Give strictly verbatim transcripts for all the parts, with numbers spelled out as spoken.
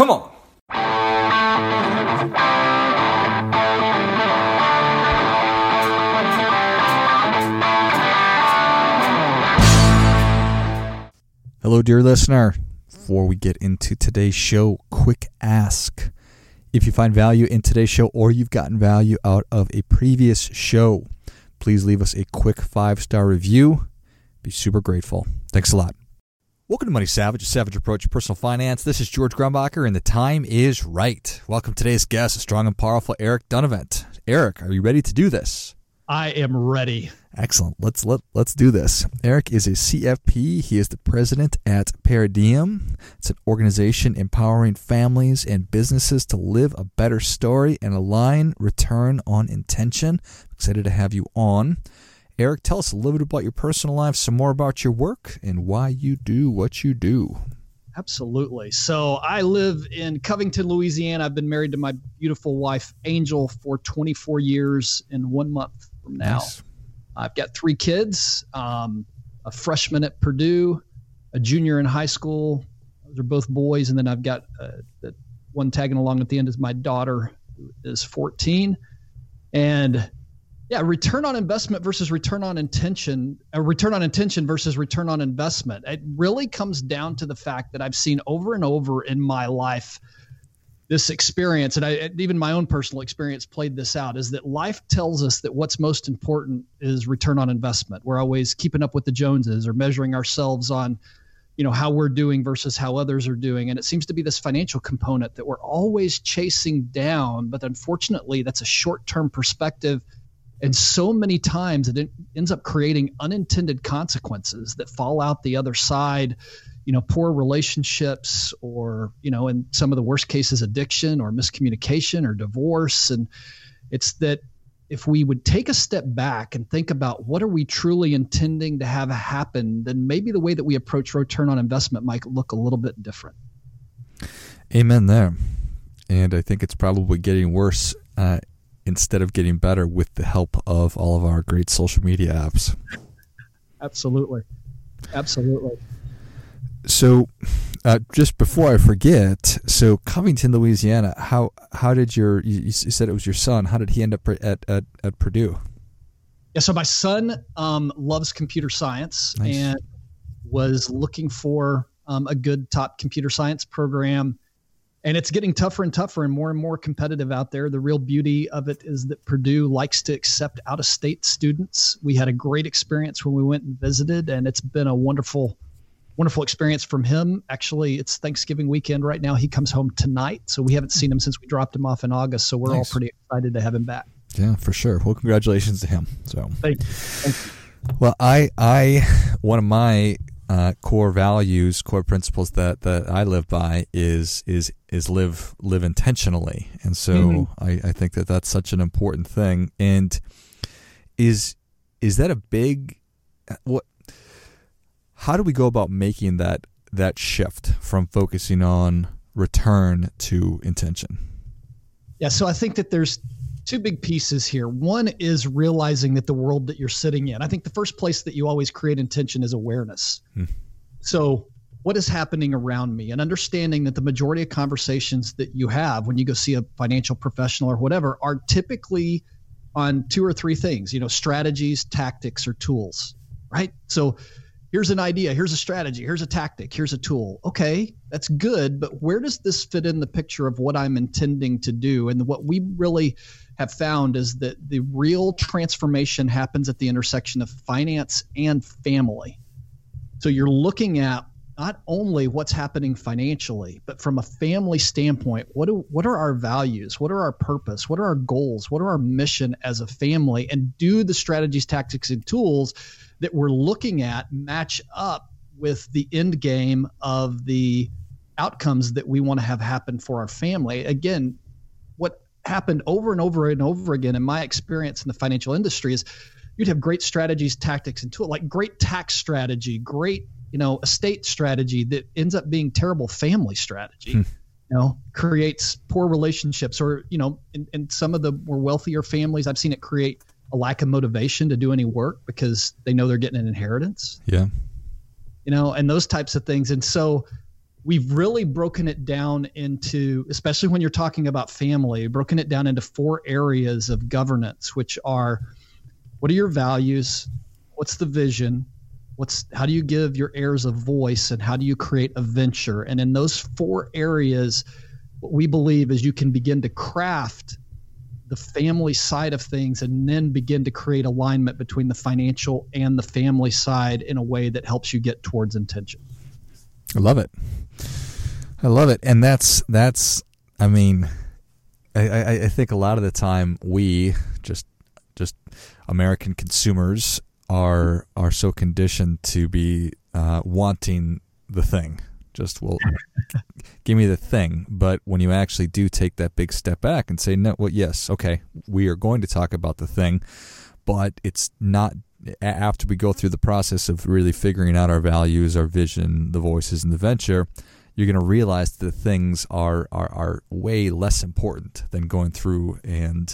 Come on. Hello, dear listener. Before we get into today's show, quick ask. If you find value in today's show or you've gotten value out of a previous show, please leave us a quick five-star review. Be super grateful. Thanks a lot. Welcome to Money Savage, a savage approach to personal finance. This is George Grumbacher, and the time is right. Welcome to today's guest, a strong and powerful Eric Dunavant. Eric, are you ready to do this? I am ready. Excellent. Let's let let's do this. Eric is a C F P. He is the president at Paradigm. It's an organization empowering families and businesses to live a better story and align return on intention. I'm excited to have you on. Eric, tell us a little bit about your personal life, some more about your work, and why you do what you do. Absolutely. So I live in Covington, Louisiana. I've been married to my beautiful wife, Angel, for twenty-four years and one month from now. Nice. I've got three kids, um, a freshman at Purdue, a junior in high school. Those are both boys. And then I've got uh, the one tagging along at the end is my daughter, who is fourteen. And yeah, return on investment versus return on intention, uh, return on intention versus return on investment. It really comes down to the fact that I've seen over and over in my life this experience, and I, even my own personal experience played this out, is that life tells us that what's most important is return on investment. We're always keeping up with the Joneses or measuring ourselves on, you know, how we're doing versus how others are doing. And it seems to be this financial component that we're always chasing down. But unfortunately, that's a short-term perspective. And so many times it ends up creating unintended consequences that fall out the other side. You know, poor relationships, or, you know, in some of the worst cases, addiction or miscommunication or divorce. And it's that if we would take a step back and think about what are we truly intending to have happen, then maybe the way that we approach return on investment might look a little bit different. Amen there. And I think it's probably getting worse uh, instead of getting better with the help of all of our great social media apps. Absolutely. Absolutely. So, uh, just before I forget, so Covington, Louisiana, how how did your, you, you said it was your son, how did he end up at, at, at Purdue? Yeah, so my son um, loves computer science. Nice. And was looking for um, a good top computer science program. And it's getting tougher and tougher and more and more competitive out there. The real beauty of it is that Purdue likes to accept out-of-state students. We had a great experience when we went and visited, and it's been a wonderful Wonderful experience from him. Actually, it's Thanksgiving weekend right now. He comes home tonight, so we haven't seen him since we dropped him off in August. So we're Nice. all pretty excited to have him back. Yeah, for sure. Well, congratulations to him. So, Thank you. Thank you. well, I, I, one of my uh, core values, core principles that, that I live by is is is live live intentionally, and so mm-hmm. I, I think that that's such an important thing. And is is that a big what? How do we go about making that that shift from focusing on return to intention? Yeah, so I think that there's two big pieces here. One is realizing that the world that you're sitting in. I think the first place that you always create intention is awareness. Hmm. So what is happening around me, and understanding that the majority of conversations that you have when you go see a financial professional or whatever are typically on two or three things, you know, strategies, tactics, or tools, right? So here's an idea, here's a strategy, here's a tactic, here's a tool. Okay, that's good, but where does this fit in the picture of what I'm intending to do? And what we really have found is that the real transformation happens at the intersection of finance and family. So you're looking at not only what's happening financially, but from a family standpoint, what do what are our values? What are our purpose? What are our goals? What are our mission as a family? And do the strategies, tactics, and tools that we're looking at match up with the end game of the outcomes that we want to have happen for our family? Again, what happened over and over and over again in my experience in the financial industry is you'd have great strategies, tactics, and tools, like great tax strategy, great, you know, estate strategy that ends up being terrible family strategy. Hmm. You know, creates poor relationships, or, you know, in, in some of the more wealthier families, I've seen it create a lack of motivation to do any work because they know they're getting an inheritance. Yeah. You know, and those types of things. And so we've really broken it down into, especially when you're talking about family, broken it down into four areas of governance, which are, what are your values? What's the vision? What's, how do you give your heirs a voice, and how do you create a venture? And in those four areas, what we believe is you can begin to craft the family side of things, and then begin to create alignment between the financial and the family side in a way that helps you get towards intention. I love it. I love it. And that's, that's, I mean, I, I, I think a lot of the time we just, just American consumers are, are so conditioned to be uh, wanting the thing. Just, well, give me the thing. But when you actually do take that big step back and say, no, well, yes, okay, we are going to talk about the thing, but it's not, after we go through the process of really figuring out our values, our vision, the voices, and the venture, you're going to realize that things are, are, are way less important than going through and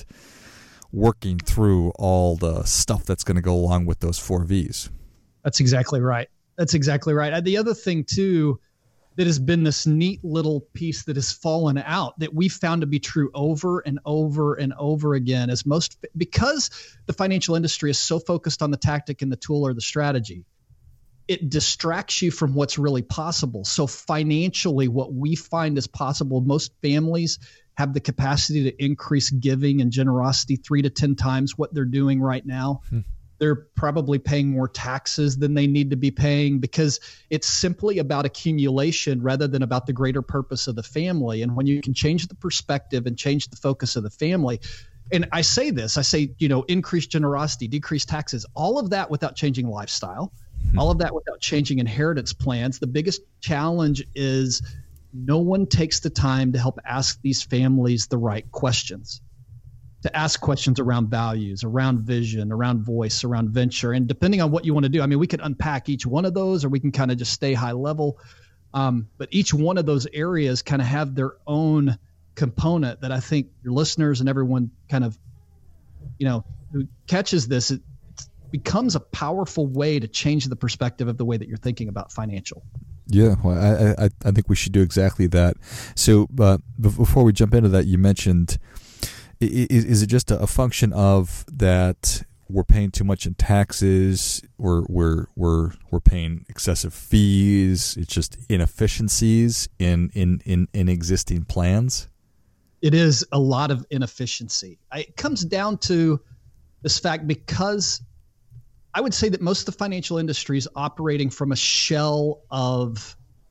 working through all the stuff that's going to go along with those four V's. That's exactly right. That's exactly right. The other thing, too, that has been this neat little piece that has fallen out that we found to be true over and over and over again is most, because the financial industry is so focused on the tactic and the tool or the strategy, it distracts you from what's really possible. So financially, what we find is possible, most families have the capacity to increase giving and generosity three to ten times what they're doing right now. Hmm. They're probably paying more taxes than they need to be paying, because it's simply about accumulation rather than about the greater purpose of the family. And when you can change the perspective and change the focus of the family, and I say this, I say, you know, increase generosity, decrease taxes, all of that without changing lifestyle, all of that without changing inheritance plans. The biggest challenge is no one takes the time to help ask these families the right questions. To ask questions around values, around vision, around voice, around venture. And depending on what you want to do, I mean, we could unpack each one of those, or we can kind of just stay high level. Um, but each one of those areas kind of have their own component that I think your listeners and everyone kind of, you know, who catches this, it becomes a powerful way to change the perspective of the way that you're thinking about financial. Yeah, well, I, I, I think we should do exactly that. So uh, before we jump into that, you mentioned, Is, is it just a function of that we're paying too much in taxes, we're we're we're we're paying excessive fees, it's just inefficiencies in in in, in existing plans? It is a lot of inefficiency. It comes down to this fact, because I would say that most of the financial industry is operating from a shell of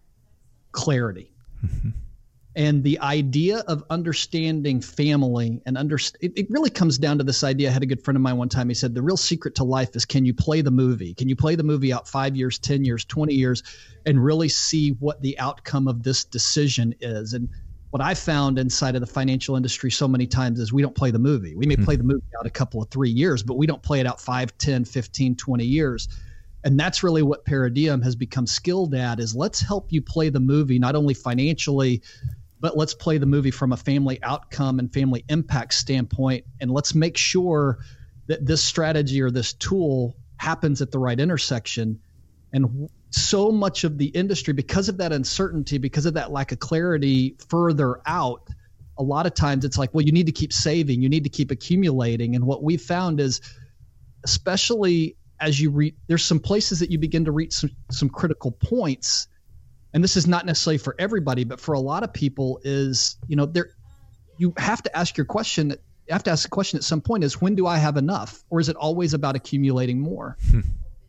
clarity. Mm-hmm. And the idea of understanding family and underst- it, it really comes down to this idea. I had a good friend of mine one time. He said, the real secret to life is, can you play the movie? Can you play the movie out five years, ten years, twenty years, and really see what the outcome of this decision is? And what I found inside of the financial industry so many times is we don't play the movie. We may mm-hmm. play the movie out a couple of three years, but we don't play it out five, ten, fifteen, twenty years. And that's really what Paradigm has become skilled at, is let's help you play the movie, not only financially, but let's play the movie from a family outcome and family impact standpoint. And let's make sure that this strategy or this tool happens at the right intersection. And so much of the industry, because of that uncertainty, because of that lack of clarity further out, a lot of times it's like, well, you need to keep saving, you need to keep accumulating. And what we've found is, especially as you reach, there's some places that you begin to reach some, some critical points. And this is not necessarily for everybody, but for a lot of people is, you know, there, you have to ask your question. You have to ask the question at some point is, when do I have enough? Or is it always about accumulating more? Hmm.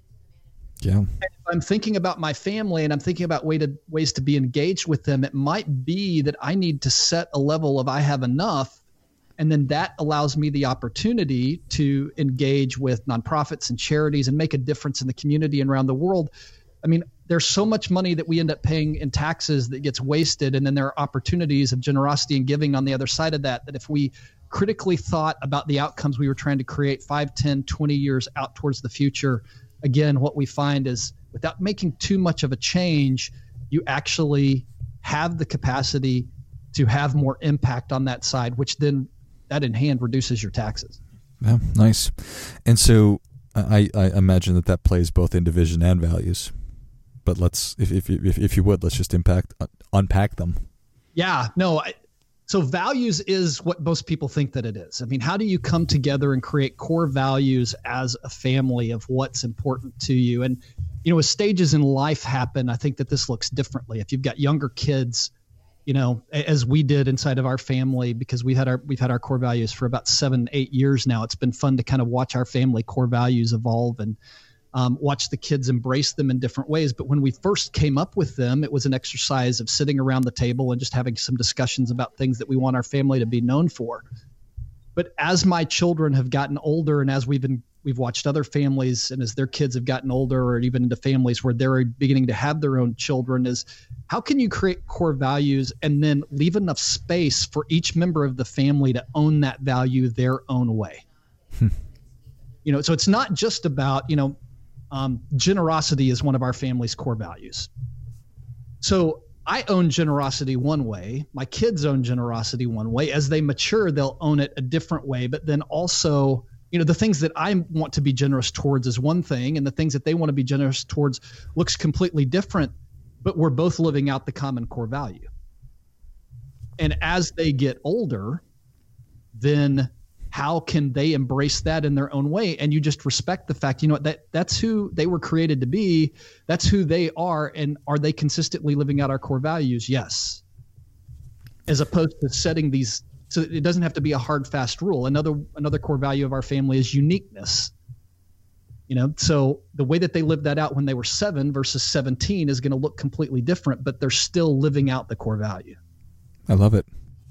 Yeah. And if I'm thinking about my family and I'm thinking about way to, ways to be engaged with them, it might be that I need to set a level of I have enough. And then that allows me the opportunity to engage with nonprofits and charities and make a difference in the community and around the world. I mean, there's so much money that we end up paying in taxes that gets wasted. And then there are opportunities of generosity and giving on the other side of that, that if we critically thought about the outcomes we were trying to create five, ten, twenty years out towards the future, again, what we find is without making too much of a change, you actually have the capacity to have more impact on that side, which then that in hand reduces your taxes. Yeah, nice. And so I, I imagine that that plays both in division and values. but let's, if if if, if you would, let's just impact uh, unpack them. Yeah, no. I, so values is what most people think that it is. I mean, how do you come together and create core values as a family of what's important to you? And, you know, as stages in life happen, I think that this looks differently. If you've got younger kids, you know, as we did inside of our family, because we had our, we've had our core values for about seven, eight years now. It's been fun to kind of watch our family core values evolve and um, watch the kids embrace them in different ways. But when we first came up with them, it was an exercise of sitting around the table and just having some discussions about things that we want our family to be known for. But as my children have gotten older, and as we've been, we've watched other families, and as their kids have gotten older, or even into families where they're beginning to have their own children, is how can you create core values and then leave enough space for each member of the family to own that value their own way? Hmm. You know, so it's not just about, you know, um, generosity is one of our family's core values. So I own generosity one way. My kids own generosity one way. As they mature, they'll own it a different way. But then also, you know, the things that I want to be generous towards is one thing, and the things that they want to be generous towards looks completely different, but we're both living out the common core value. And as they get older, then how can they embrace that in their own way? And you just respect the fact, you know, that that's who they were created to be. That's who they are. And are they consistently living out our core values? Yes. As opposed to setting these, so it doesn't have to be a hard, fast rule. Another, another core value of our family is uniqueness. You know, so the way that they lived that out when they were seven versus seventeen is going to look completely different, but they're still living out the core value. I love it.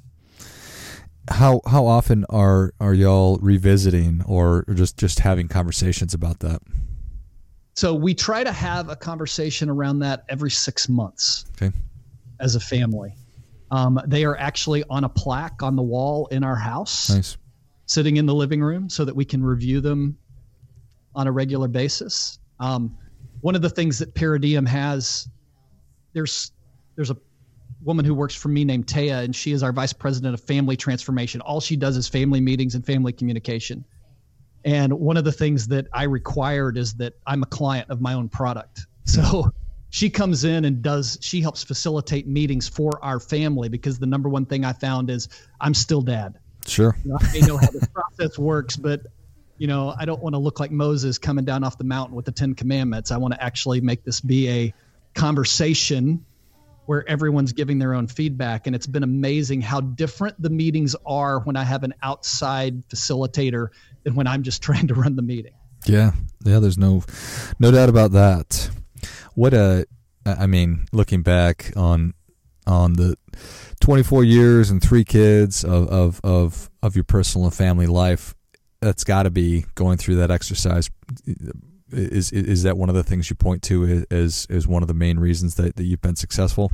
How how often are are y'all revisiting or just, just having conversations about that? So we try to have a conversation around that every six months okay. as a family. Um, they are actually on a plaque on the wall in our house, nice. Sitting in the living room so that we can review them on a regular basis. Um, one of the things that Paradigm has, there's there's a woman who works for me named Taya, and she is our vice president of family transformation. All she does is family meetings and family communication. And one of the things that I required is that I'm a client of my own product. So she comes in and does, she helps facilitate meetings for our family, because the number one thing I found is I'm still dad. Sure. You know, I may know how the process works, but you know, I don't want to look like Moses coming down off the mountain with the Ten Commandments. I want to actually make this be a conversation where everyone's giving their own feedback. And it's been amazing how different the meetings are when I have an outside facilitator than when I'm just trying to run the meeting. Yeah. Yeah. There's no, no doubt about that. What a, I mean, looking back on, on the twenty-four years and three kids of, of, of, of your personal and family life, that's gotta be going through that exercise. Is is that one of the things you point to as as one of the main reasons that, that you've been successful?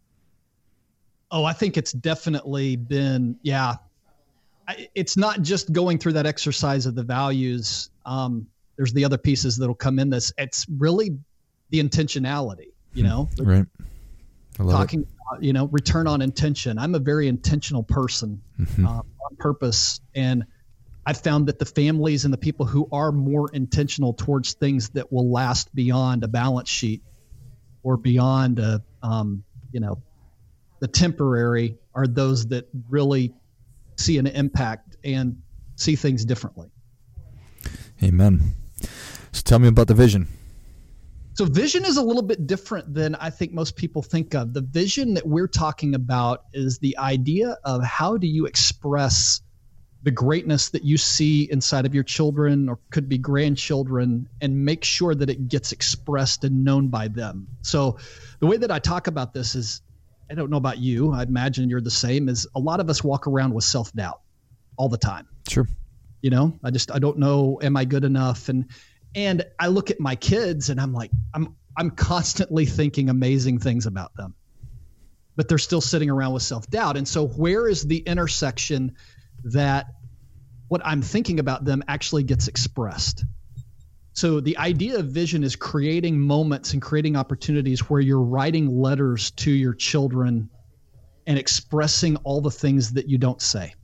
Oh, I think it's definitely been, yeah. It's not just going through that exercise of the values. Um, there's the other pieces that'll come in this. It's really the intentionality, you know? Right. I love Talking it. about, you know, return on intention. I'm a very intentional person mm-hmm. uh, on purpose. And I've found that the families and the people who are more intentional towards things that will last beyond a balance sheet or beyond a, um, you know, the temporary are those that really see an impact and see things differently. Amen. So tell me about the vision. So vision is a little bit different than I think most people think of. The vision that we're talking about is the idea of how do you express the greatness that you see inside of your children or could be grandchildren, and make sure that it gets expressed and known by them. So the way that I talk about this is, I don't know about you, I imagine you're the same, is a lot of us walk around with self-doubt all the time. Sure. You know, I just, I don't know, am I good enough? And, and I look at my kids and I'm like, I'm, I'm constantly thinking amazing things about them, but they're still sitting around with self-doubt. And so where is the intersection that what I'm thinking about them actually gets expressed? So the idea of vision is creating moments and creating opportunities where you're writing letters to your children and expressing all the things that you don't say,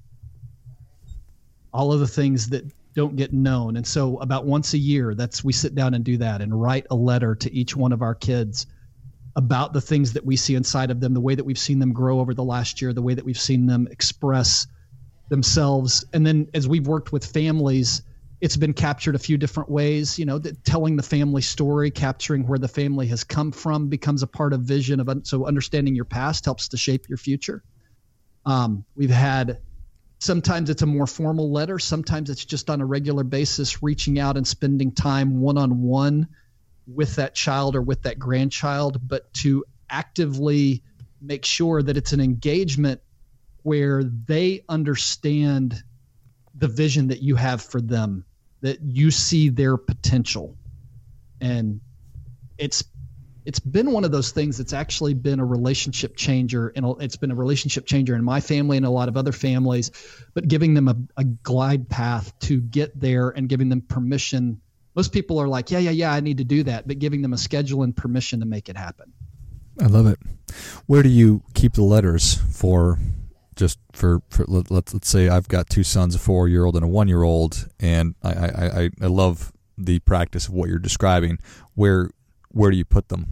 all of the things that don't get known. And so about once a year, that's, we sit down and do that and write a letter to each one of our kids about the things that we see inside of them, the way that we've seen them grow over the last year, the way that we've seen them express themselves. And then as we've worked with families, it's been captured a few different ways. You know, that telling the family story, capturing where the family has come from becomes a part of vision of, so understanding your past helps to shape your future. Um, we've had, sometimes it's a more formal letter. Sometimes it's just on a regular basis, reaching out and spending time one-on-one with that child or with that grandchild, but to actively make sure that it's an engagement where they understand the vision that you have for them, that you see their potential. And it's it's been one of those things that's actually been a relationship changer, and it's been a relationship changer in my family and a lot of other families, but giving them a, a glide path to get there and giving them permission. Most people are like, yeah, yeah, yeah, I need to do that, but giving them a schedule and permission to make it happen. I love it. Where do you keep the letters for, just for, for let, let's, let's say I've got two sons, a four-year-old and a one-year-old, and I, I, I, I love the practice of what you're describing. Where where do you put them?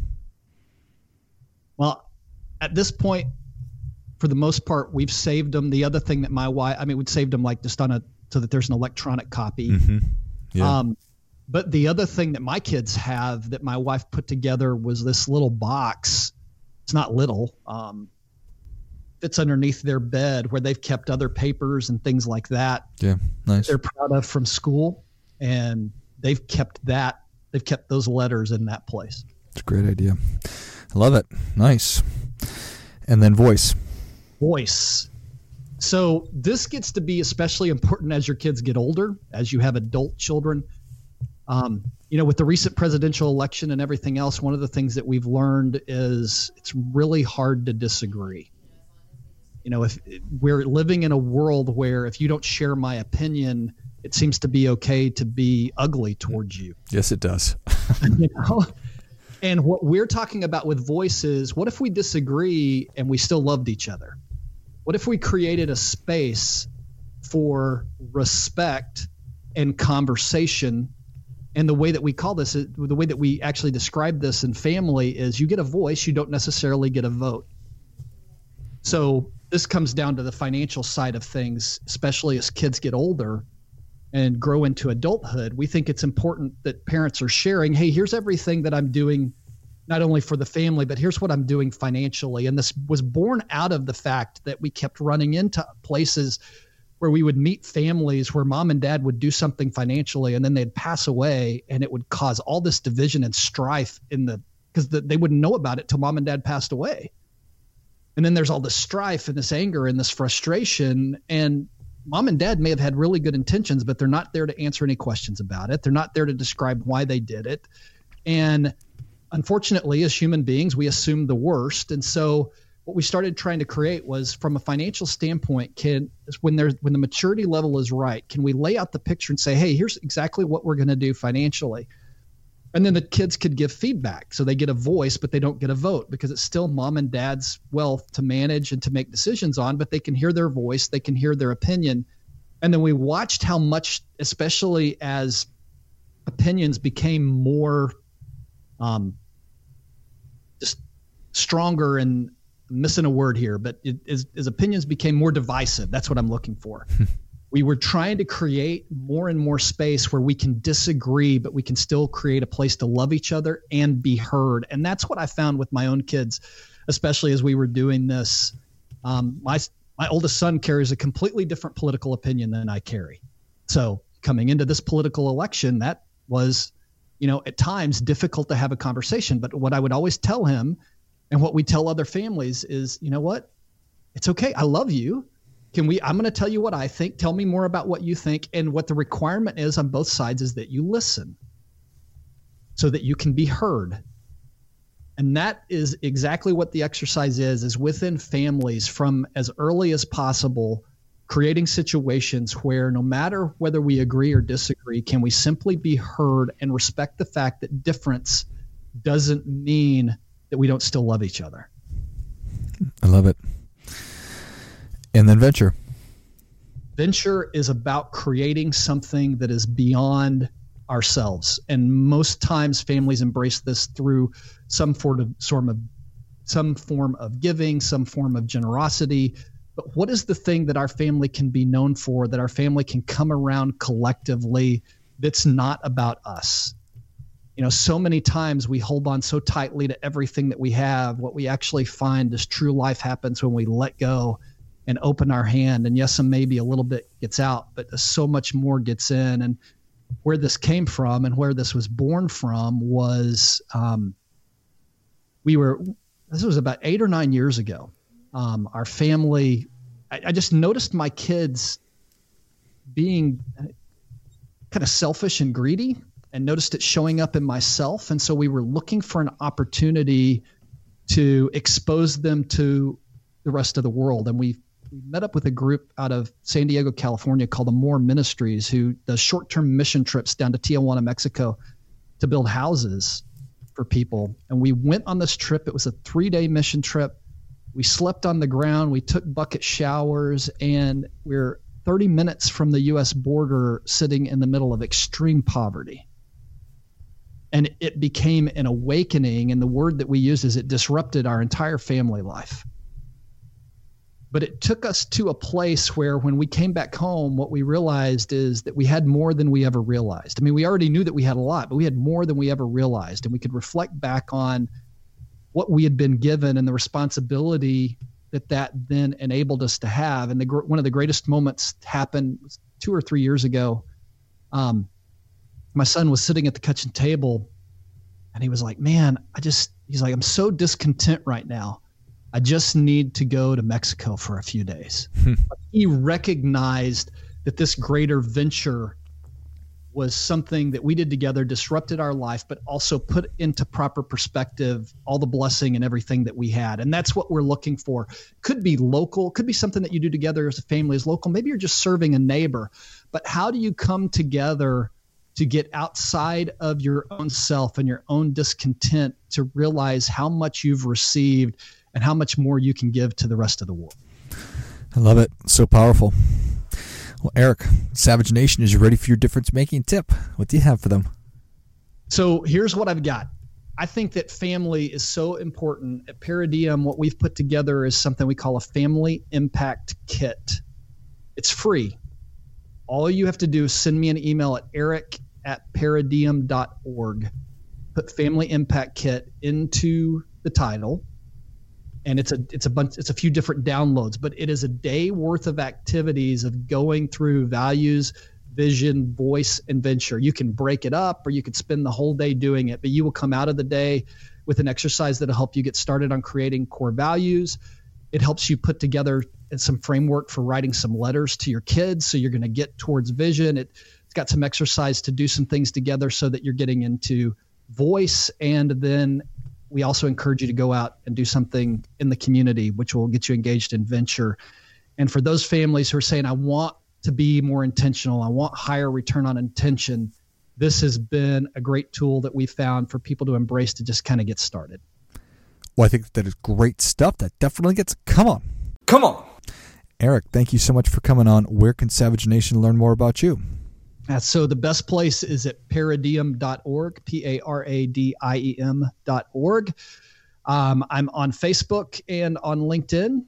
Well, at this point, for the most part, we've saved them. The other thing that my wife, I mean, we'd saved them like just on a, so that there's an electronic copy. Mm-hmm. Yeah. Um, But the other thing that my kids have that my wife put together was this little box. It's not little. Um, fits underneath their bed where they've kept other papers and things like that. Yeah, nice. They're proud of from school, and they've kept that. They've kept those letters in that place. It's a great idea. I love it. Nice. And then voice. Voice. So this gets to be especially important as your kids get older, as you have adult children. Um, you know, with the recent presidential election and everything else, one of the things that we've learned is it's really hard to disagree. You know, if we're living in a world where if you don't share my opinion, it seems to be okay to be ugly towards you. Yes, it does. You know, and what we're talking about with voice is, what if we disagree and we still loved each other? What if we created a space for respect and conversation? And the way that we call this, the way that we actually describe this in family is you get a voice, you don't necessarily get a vote. So this comes down to the financial side of things, especially as kids get older and grow into adulthood. We think it's important that parents are sharing, hey, here's everything that I'm doing, not only for the family, but here's what I'm doing financially. And this was born out of the fact that we kept running into places where we would meet families where mom and dad would do something financially and then they'd pass away, and it would cause all this division and strife in the, because the, they wouldn't know about it till mom and dad passed away. And then there's all this strife and this anger and this frustration, and mom and dad may have had really good intentions, but they're not there to answer any questions about it. They're not there to describe why they did it. And unfortunately, as human beings, we assume the worst. And so what we started trying to create was, from a financial standpoint, can when there's when the maturity level is right, can we lay out the picture and say, hey, here's exactly what we're going to do financially. And then the kids could give feedback. So they get a voice, but they don't get a vote, because it's still mom and dad's wealth to manage and to make decisions on, but they can hear their voice, they can hear their opinion. And then we watched how much, especially as opinions became more um, just stronger, and I'm missing a word here, but it, as, as opinions became more divisive, that's what I'm looking for. We were trying to create more and more space where we can disagree, but we can still create a place to love each other and be heard. And that's what I found with my own kids, especially as we were doing this. Um, my my oldest son carries a completely different political opinion than I carry. So coming into this political election, that was, you know, at times difficult to have a conversation. But what I would always tell him, and what we tell other families, is, you know what? It's okay. I love you. Can we, I'm going to tell you what I think. Tell me more about what you think. And what the requirement is on both sides is that you listen so that you can be heard. And that is exactly what the exercise is, is within families from as early as possible, creating situations where no matter whether we agree or disagree, can we simply be heard and respect the fact that difference doesn't mean that we don't still love each other. I love it. And then venture. Venture is about creating something that is beyond ourselves. And most times families embrace this through some form of, sort of some form of giving, some form of generosity. But what is the thing that our family can be known for, that our family can come around collectively, that's not about us? You know, so many times we hold on so tightly to everything that we have. What we actually find is true life happens when we let go and open our hand. And yes, some maybe a little bit gets out, but so much more gets in. And where this came from and where this was born from was um, we were, this was about eight or nine years ago. Um, our family, I, I just noticed my kids being kind of selfish and greedy, and noticed it showing up in myself. And so we were looking for an opportunity to expose them to the rest of the world. And we, we met up with a group out of San Diego, California called the More Ministries, who does short-term mission trips down to Tijuana, Mexico to build houses for people. And we went on this trip. It was a three-day mission trip. We slept on the ground. We took bucket showers, and we're thirty minutes from the U S border, sitting in the middle of extreme poverty. And it became an awakening. And the word that we used is it disrupted our entire family life. But it took us to a place where when we came back home, what we realized is that we had more than we ever realized. I mean, we already knew that we had a lot, but we had more than we ever realized. And we could reflect back on what we had been given and the responsibility that that then enabled us to have. And the, one of the greatest moments happened two or three years ago. Um, my son was sitting at the kitchen table, and he was like, man, I just, he's like, I'm so discontent right now. I just need to go to Mexico for a few days. He recognized that this greater venture was something that we did together, disrupted our life, but also put into proper perspective all the blessing and everything that we had. And that's what we're looking for. Could be local, could be something that you do together as a family, as local. Maybe you're just serving a neighbor. But how do you come together to get outside of your own self and your own discontent to realize how much you've received and how much more you can give to the rest of the world? I love it. So powerful. Well, Eric, Savage Nation is ready for your difference-making tip. What do you have for them? So here's what I've got. I think that family is so important. At Paradigm, what we've put together is something we call a family impact kit. It's free. All you have to do is send me an email at eric at paradigm dot org. Put Family Impact Kit into the title. And it's a it's a bunch it's a few different downloads, but it is a day worth of activities of going through values, vision, voice, and venture. You can break it up, or you could spend the whole day doing it, but you will come out of the day with an exercise that'll help you get started on creating core values. It helps you put together some framework for writing some letters to your kids, so you're going to get towards vision. It, it's got some exercise to do some things together so that you're getting into voice, and then we also encourage you to go out and do something in the community, which will get you engaged in venture. And for those families who are saying, I want to be more intentional, I want higher return on intention, this has been a great tool that we found for people to embrace to just kind of get started. Well, I think that is great stuff. That definitely gets, come on. Come on. Eric, thank you so much for coming on. Where can Savage Nation learn more about you? Uh, so the best place is at paradigm dot org, P A R A D I E M dot org. Um, I'm on Facebook and on LinkedIn.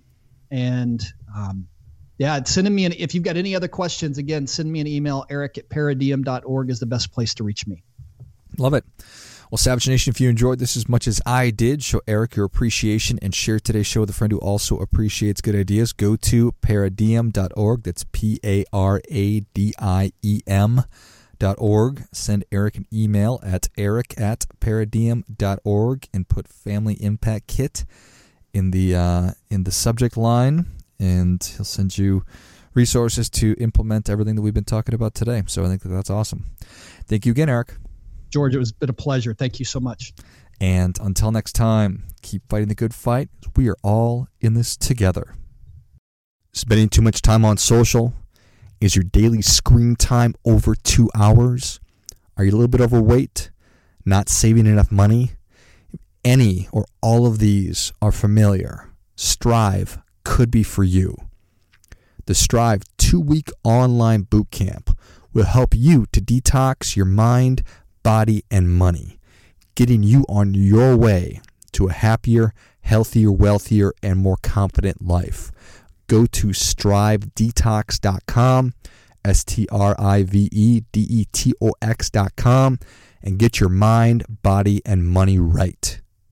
And um, yeah, send me an, if you've got any other questions, again, send me an email. Eric at paradigm dot org is the best place to reach me. Love it. Well, Savage Nation, if you enjoyed this as much as I did, show Eric your appreciation and share today's show with a friend who also appreciates good ideas. Go to paradigm dot org. That's P A R A D I E M dot org. Send Eric an email at eric at paradigm dot org and put Family Impact Kit in the uh, in the subject line, and he'll send you resources to implement everything that we've been talking about today. So I think that that's awesome. Thank you again, Eric. George, it was been a pleasure. Thank you so much. And until next time, keep fighting the good fight. We are all in this together. Spending too much time on social? Is your daily screen time over two hours? Are you a little bit overweight? Not saving enough money? If any or all of these are familiar, Strive could be for you. The Strive two-week online bootcamp will help you to detox your mind, body, and money, getting you on your way to a happier, healthier, wealthier, and more confident life. Go to strive detox dot com, S T R I V E D E T O X dot com, and get your mind, body, and money right.